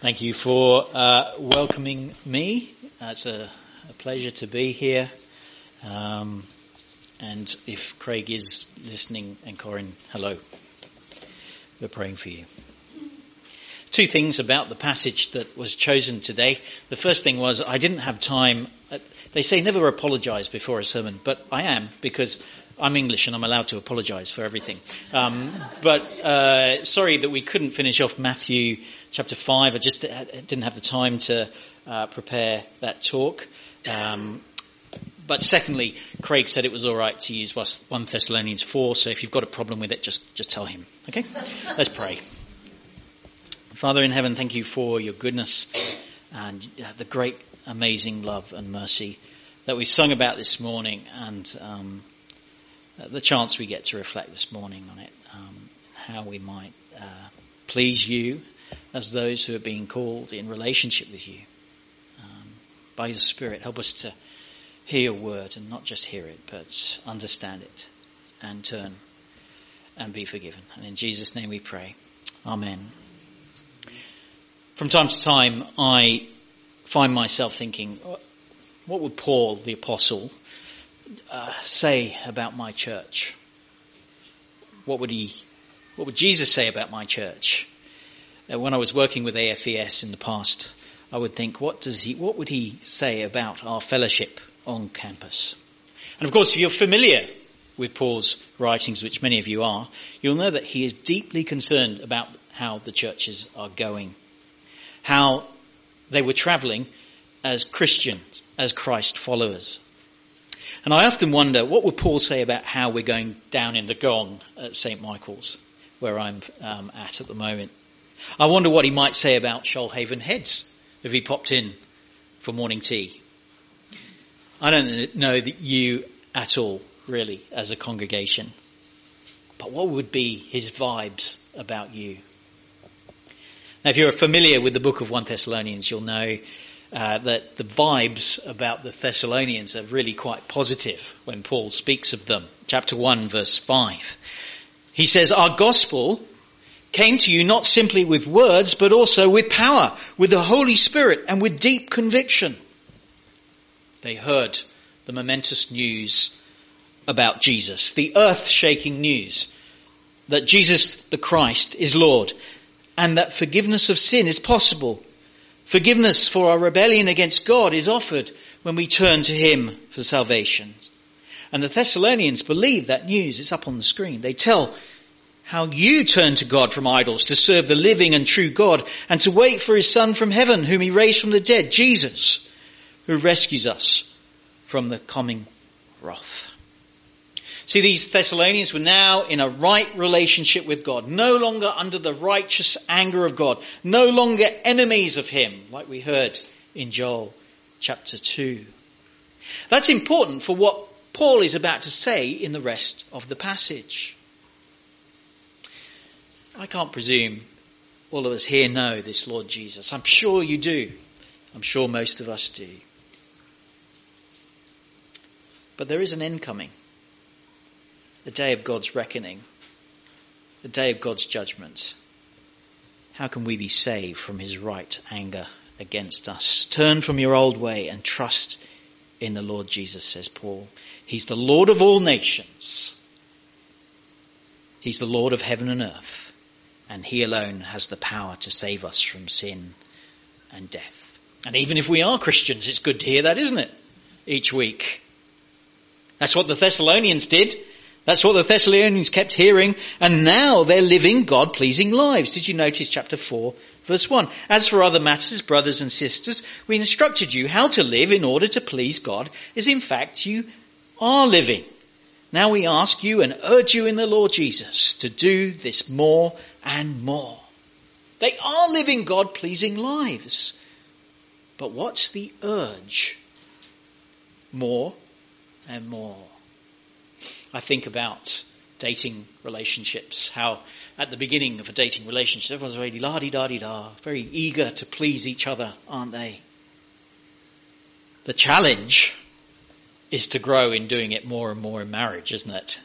Thank you for welcoming me. It's a pleasure to be here. And if Craig is listening, and Corinne, hello. We're praying for you. Two things about the passage that was chosen today. The first thing was I didn't have time. They say never apologise before a sermon, but I am, because I'm English and I'm allowed to apologise for everything. But sorry that we couldn't finish off Matthew chapter 5. I just didn't have the time to prepare that talk. But secondly, Craig said it was all right to use 1 Thessalonians 4. So if you've got a problem with it, just tell him. Okay? Let's pray. Father in heaven, thank you for your goodness and the great, amazing love and mercy that we've sung about this morning, and the chance we get to reflect this morning on it, how we might please you as those who are being called in relationship with you. By your Spirit, help us to hear your word and not just hear it, but understand it and turn and be forgiven. And in Jesus' name we pray. Amen. From time to time, I find myself thinking, what would Paul, the apostle, say about my church? What would Jesus say about my church? When I was working with AFES in the past, I would think, what would he say about our fellowship on campus? And of course, if you're familiar with Paul's writings, which many of you are, you'll know that he is deeply concerned about how the churches are going, how they were travelling as Christians, as Christ followers. And I often wonder, what would Paul say about how we're going down in the gong at St. Michael's, where I'm at the moment? I wonder what he might say about Shoalhaven Heads if he popped in for morning tea. I don't know that you at all, really, as a congregation. But what would be his vibes about you? Now, if you're familiar with the book of 1 Thessalonians, you'll know that the vibes about the Thessalonians are really quite positive when Paul speaks of them. Chapter 1, verse 5. He says, "Our gospel came to you not simply with words, but also with power, with the Holy Spirit, and with deep conviction." They heard the momentous news about Jesus, the earth-shaking news that Jesus the Christ is Lord, and that forgiveness of sin is possible. Forgiveness for our rebellion against God is offered when we turn to him for salvation. And the Thessalonians believe that news. It's up on the screen. They tell how you turn to God from idols to serve the living and true God, and to wait for his Son from heaven, whom he raised from the dead, Jesus, who rescues us from the coming wrath. See, these Thessalonians were now in a right relationship with God, no longer under the righteous anger of God, no longer enemies of him, like we heard in Joel chapter 2. That's important for what Paul is about to say in the rest of the passage. I can't presume all of us here know this Lord Jesus. I'm sure you do. I'm sure most of us do. But there is an end coming. The day of God's reckoning, the day of God's judgment. How can we be saved from his right anger against us? Turn from your old way and trust in the Lord Jesus, says Paul. He's the Lord of all nations. He's the Lord of heaven and earth. And he alone has the power to save us from sin and death. And even if we are Christians, it's good to hear that, isn't it? Each week. That's what the Thessalonians did. That's what the Thessalonians kept hearing, and now they're living God-pleasing lives. Did you notice chapter 4, verse 1? "As for other matters, brothers and sisters, we instructed you how to live in order to please God, as in fact you are living. Now we ask you and urge you in the Lord Jesus to do this more and more." They are living God-pleasing lives. But what's the urge? More and more. I think about dating relationships, how at the beginning of a dating relationship, everyone's very la-di-da-di-da, very eager to please each other, aren't they? The challenge is to grow in doing it more and more in marriage, isn't it?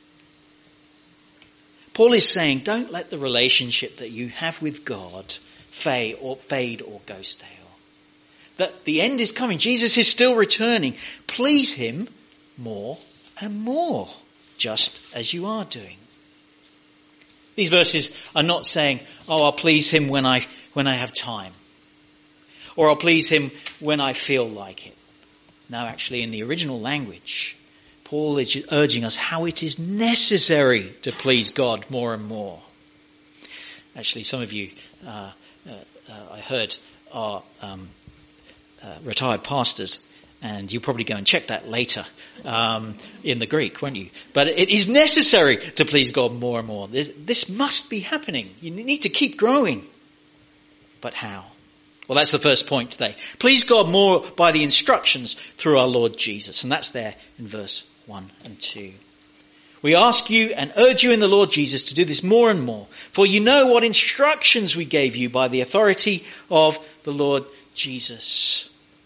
Paul is saying, don't let the relationship that you have with God fade or go stale. That the end is coming. Jesus is still returning. Please him more and more, just as you are doing. These verses are not saying, oh, I'll please him when I have time. Or I'll please him when I feel like it. No, actually in the original language, Paul is urging us how it is necessary to please God more and more. Actually, some of you, I heard, are retired pastors, and you'll probably go and check that later in the Greek, won't you? But it is necessary to please God more and more. This must be happening. You need to keep growing. But how? Well, that's the first point today. Please God more by the instructions through our Lord Jesus. And that's there in verse 1 and 2. We ask you and urge you in the Lord Jesus to do this more and more. For you know what instructions we gave you by the authority of the Lord Jesus.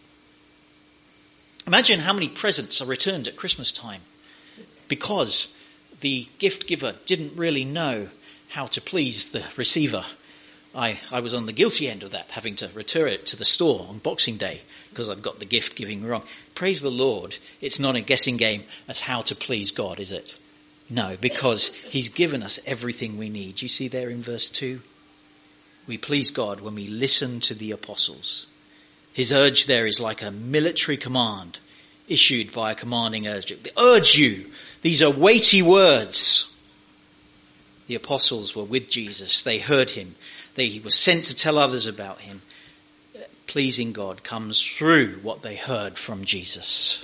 Imagine how many presents are returned at Christmas time because the gift giver didn't really know how to please the receiver. I was on the guilty end of that, having to return it to the store on Boxing Day because I'd got the gift giving wrong. Praise the Lord, it's not a guessing game as how to please God, is it? No, because he's given us everything we need. You see there in verse 2? We please God when we listen to the apostles. His urge there is like a military command issued by a commanding urge. They urge you. These are weighty words. The apostles were with Jesus. They heard him. They were sent to tell others about him. Pleasing God comes through what they heard from Jesus.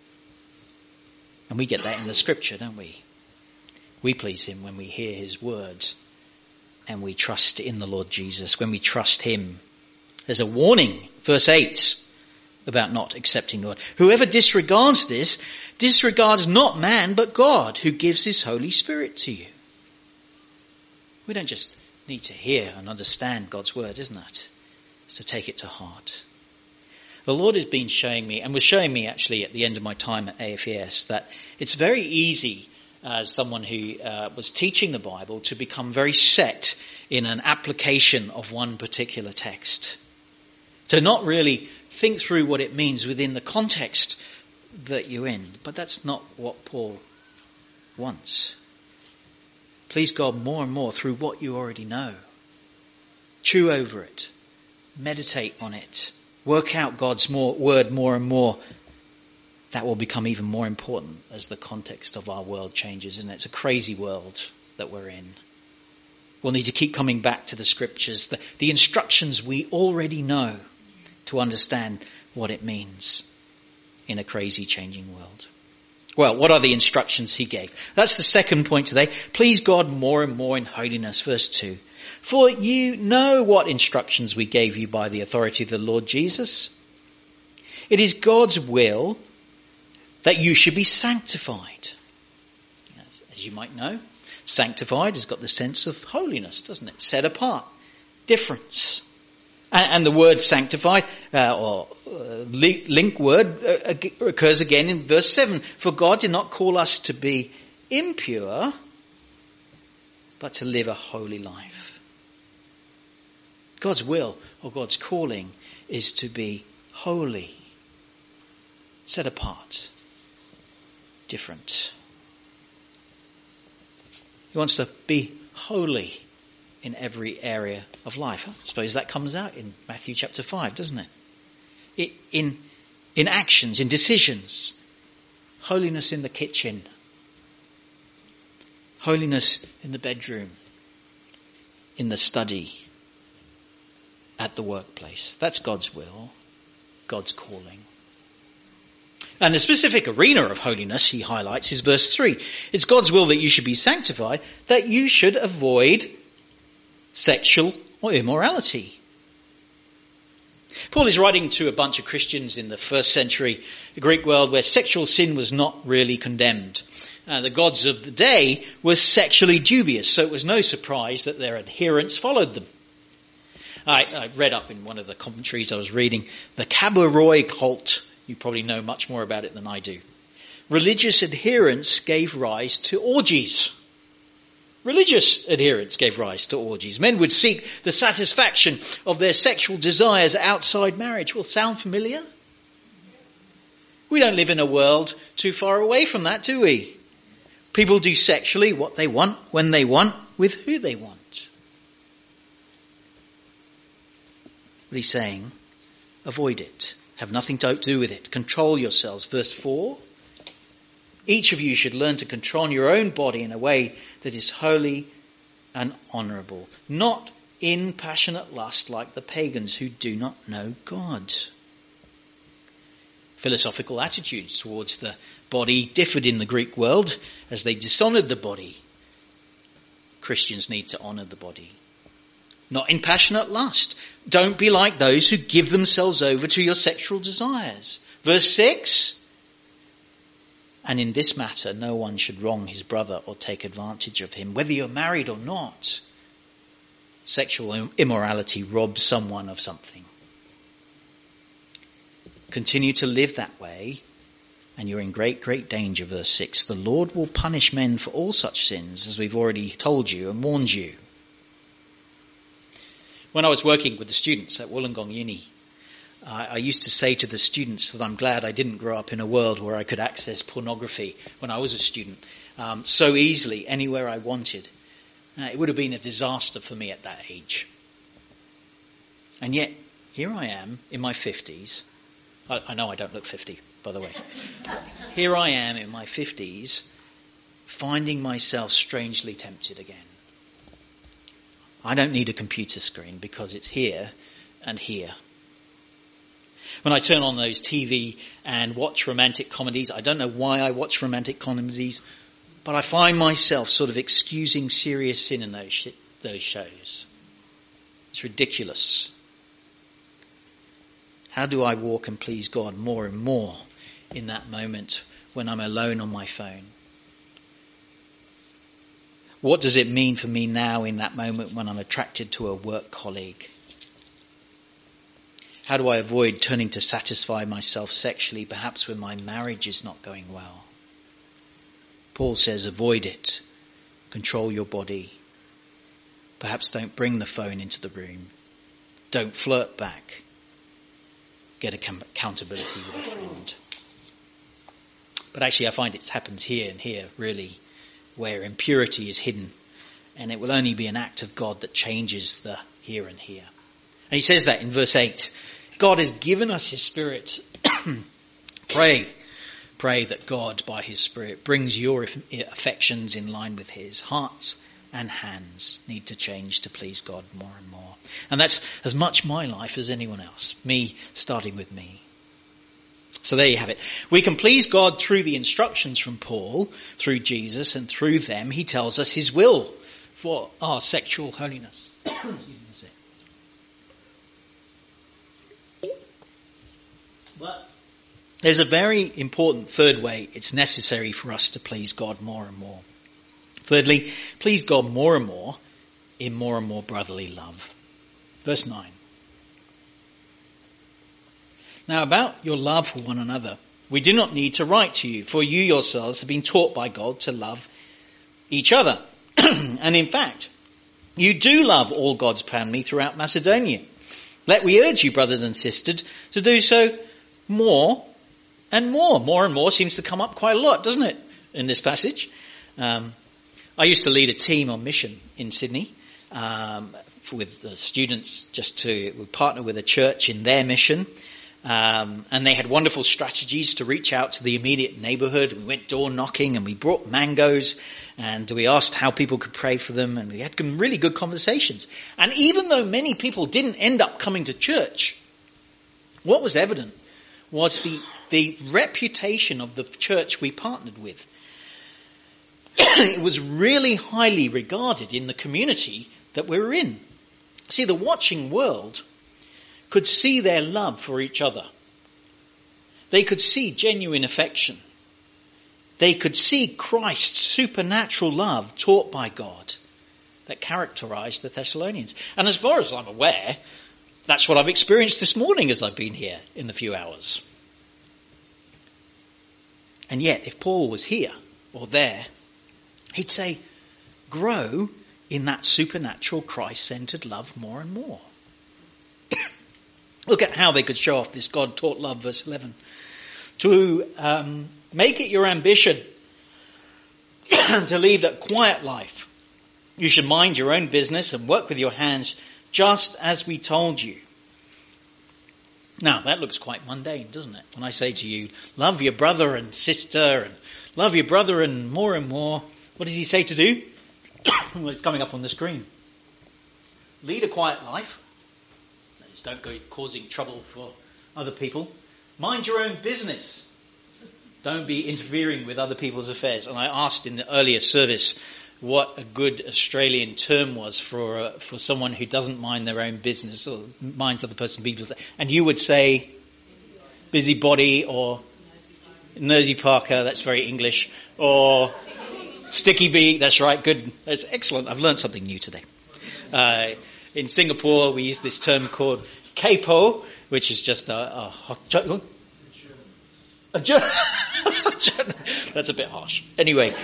And we get that in the scripture, don't we? We please him when we hear his words and we trust in the Lord Jesus, when we trust him. There's a warning, verse 8, about not accepting God. Whoever disregards this, disregards not man, but God, who gives his Holy Spirit to you. We don't just need to hear and understand God's word, isn't it? It's to take it to heart. The Lord has been showing me, and was showing me actually at the end of my time at AFES, that it's very easy as someone who was teaching the Bible to become very set in an application of one particular text. To not really think through what it means within the context that you're in. But that's not what Paul wants. Please God more and more through what you already know. Chew over it. Meditate on it. Work out God's word more and more. That will become even more important as the context of our world changes, isn't it? It's a crazy world that we're in. We'll need to keep coming back to the scriptures, the instructions we already know to understand what it means in a crazy changing world. Well, what are the instructions he gave? That's the second point today. Please God more and more in holiness. Verse 2. For you know what instructions we gave you by the authority of the Lord Jesus. It is God's will that you should be sanctified. As you might know, sanctified has got the sense of holiness, doesn't it? Set apart, difference. And the word sanctified, link word, occurs again in verse 7. For God did not call us to be impure, but to live a holy life. God's will or God's calling is to be holy, set apart, different. He wants to be holy in every area of life. I suppose that comes out in Matthew chapter 5, doesn't it? In actions, in decisions. Holiness in the kitchen. Holiness in the bedroom. In the study. At the workplace. That's God's will. God's calling. And the specific arena of holiness he highlights is verse 3. It's God's will that you should be sanctified, that you should avoid sexual or immorality. Paul is writing to a bunch of Christians in the first century Greek world where sexual sin was not really condemned. The gods of the day were sexually dubious, so it was no surprise that their adherents followed them. I read up in one of the commentaries I was reading, the Cabaroi cult. You probably know much more about it than I do. Religious adherence gave rise to orgies. Religious adherents gave rise to orgies. Men would seek the satisfaction of their sexual desires outside marriage. Will sound familiar? We don't live in a world too far away from that, do we? People do sexually what they want, when they want, with who they want. But he's saying, avoid it. Have nothing to do with it. Control yourselves. Verse 4. Each of you should learn to control your own body in a way that is holy and honourable, not in passionate lust like the pagans who do not know God. Philosophical attitudes towards the body differed in the Greek world as they dishonoured the body. Christians need to honour the body. Not in passionate lust. Don't be like those who give themselves over to your sexual desires. Verse 6. And in this matter, no one should wrong his brother or take advantage of him, whether you're married or not. Sexual immorality robs someone of something. Continue to live that way, and you're in great, great danger. Verse 6. The Lord will punish men for all such sins, as we've already told you and warned you. When I was working with the students at Wollongong Uni, I used to say to the students that I'm glad I didn't grow up in a world where I could access pornography when I was a student so easily, anywhere I wanted. It would have been a disaster for me at that age. And yet, here I am in my 50s. I know I don't look 50, by the way. Here I am in my 50s, finding myself strangely tempted again. I don't need a computer screen because it's here and here. When I turn on those TV and watch romantic comedies, I don't know why I watch romantic comedies, but I find myself sort of excusing serious sin in those shows. It's ridiculous. How do I walk and please God more and more in that moment when I'm alone on my phone? What does it mean for me now in that moment when I'm attracted to a work colleague? How do I avoid turning to satisfy myself sexually, perhaps when my marriage is not going well? Paul says, avoid it. Control your body. Perhaps don't bring the phone into the room. Don't flirt back. Get accountability with a friend. But actually I find it happens here and here, really, where impurity is hidden. And it will only be an act of God that changes the here and here. And he says that in verse 8. God has given us his Spirit. Pray that God, by his Spirit, brings your affections in line with his. Hearts and hands need to change to please God more and more. And that's as much my life as anyone else. Me, starting with me. So there you have it. We can please God through the instructions from Paul, through Jesus, and through them he tells us his will for our sexual holiness. But there's a very important third way it's necessary for us to please God more and more. Thirdly, please God more and more in more and more brotherly love. Verse 9. Now about your love for one another, we do not need to write to you, for you yourselves have been taught by God to love each other. And in fact, you do love all God's family throughout Macedonia. Let we urge you, brothers and sisters, to do so more and more. More and more seems to come up quite a lot, doesn't it, in this passage? I used to lead a team on mission in Sydney with the students we partner with a church in their mission. And they had wonderful strategies to reach out to the immediate neighbourhood. We went door knocking and we brought mangoes and we asked how people could pray for them, and we had some really good conversations. And even though many people didn't end up coming to church, what was evident was the reputation of the church we partnered with. It was really highly regarded in the community that we were in. See, the watching world could see their love for each other. They could see genuine affection. They could see Christ's supernatural love taught by God that characterized the Thessalonians. And as far as I'm aware, that's what I've experienced this morning as I've been here in the few hours. And yet, if Paul was here or there, he'd say, grow in that supernatural Christ-centered love more and more. Look at how they could show off this God-taught love, verse 11. To make it your ambition to lead that quiet life. You should mind your own business and work with your hands just as we told you. Now, that looks quite mundane, doesn't it? When I say to you, love your brother and sister and love your brother and more, what does he say to do? Well, it's coming up on the screen. Lead a quiet life. Just don't go causing trouble for other people. Mind your own business. Don't be interfering with other people's affairs. And I asked in the earlier service what a good Australian term was for someone who doesn't mind their own business or minds other person's business. And you would say busybody or nosy Parker, that's very English, or sticky bee, that's right, good, that's excellent. I've learned something new today. In Singapore, we use this term called capo, which is just a that's a bit harsh. Anyway,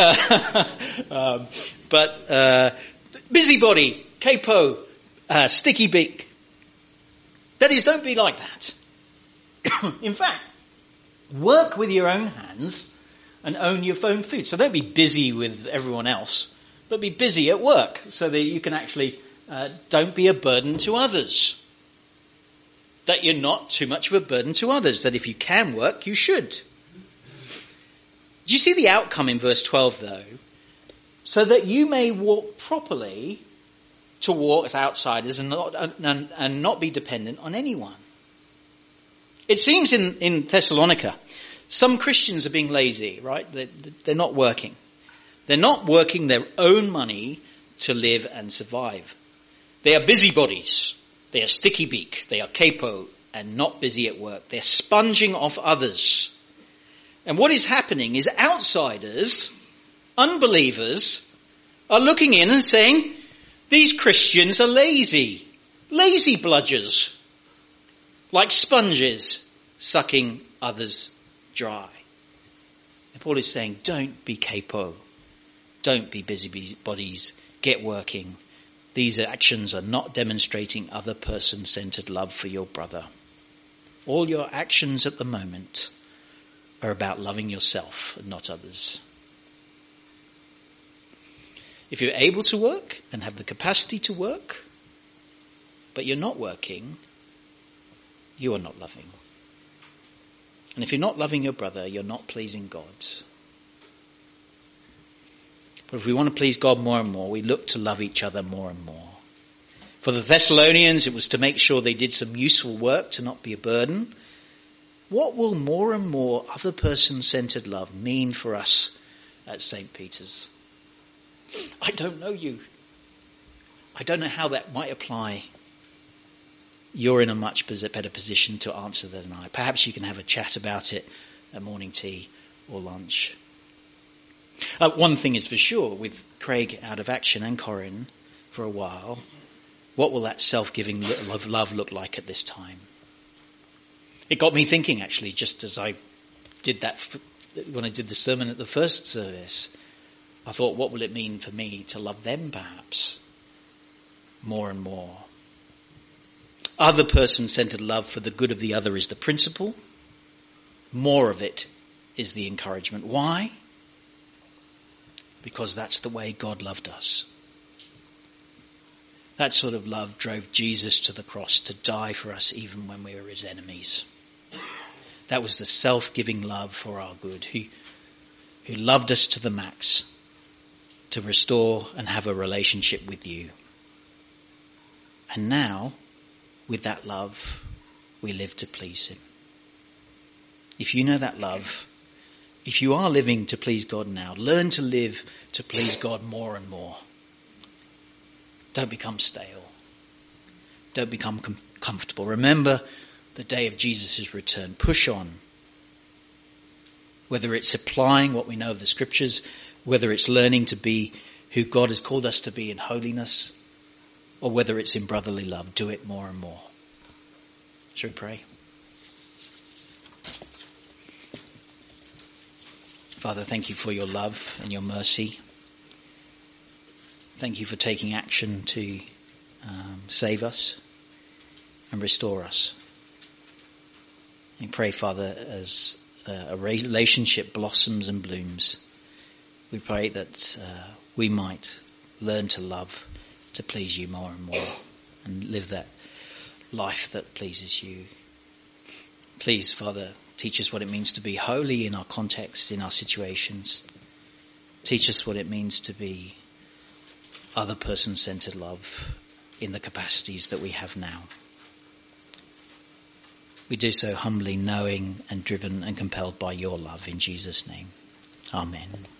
but busybody, capo, sticky beak. That is, don't be like that. In fact, work with your own hands and own your own food. So don't be busy with everyone else, but be busy at work so that you can actually don't be a burden to others. That you're not too much of a burden to others. That if you can work, you should. Do you see the outcome in verse 12 though? So that you may walk properly to walk as outsiders and not be dependent on anyone. It seems in Thessalonica, some Christians are being lazy, right? They're not working. They're not working their own money to live and survive. They are busybodies. They are sticky beak. They are capo and not busy at work. They're sponging off others. And what is happening is outsiders, unbelievers, are looking in and saying, these Christians are lazy bludgers, like sponges sucking others dry. And Paul is saying, don't be capo. Don't be busybodies. Get working. These actions are not demonstrating other person-centered love for your brother. All your actions at the moment are about loving yourself and not others. If you're able to work and have the capacity to work, but you're not working, you are not loving. And if you're not loving your brother, you're not pleasing God. But if we want to please God more and more, we look to love each other more and more. For the Thessalonians, it was to make sure they did some useful work, to not be a burden. What will more and more other person-centered love mean for us at St. Peter's? I don't know you. I don't know how that might apply. You're in a much better position to answer than I. Perhaps you can have a chat about it at morning tea or lunch. One thing is for sure, with Craig out of action and Corinne for a while, what will that self-giving love look like at this time? It got me thinking, actually, just as I did that when I did the sermon at the first service. I thought, what will it mean for me to love them, perhaps, more and more? Other person-centered love for the good of the other is the principle. More of it is the encouragement. Why? Because that's the way God loved us. That sort of love drove Jesus to the cross to die for us even when we were his enemies. That was the self-giving love for our good, who loved us to the max to restore and have a relationship with you. And now, with that love, we live to please him. If you know that love, if you are living to please God now, learn to live to please God more and more. Don't become stale. Don't become comfortable. Remember the day of Jesus' return. Push on. Whether it's applying what we know of the scriptures, whether it's learning to be who God has called us to be in holiness, or whether it's in brotherly love, do it more and more. Shall we pray? Father, thank you for your love and your mercy. Thank you for taking action to save us and restore us. We pray, Father, as a relationship blossoms and blooms, we pray that we might learn to love, to please you more and more, and live that life that pleases you. Please, Father, teach us what it means to be holy in our contexts, in our situations. Teach us what it means to be other person-centered love in the capacities that we have now. We do so humbly, knowing and driven and compelled by your love in Jesus' name. Amen.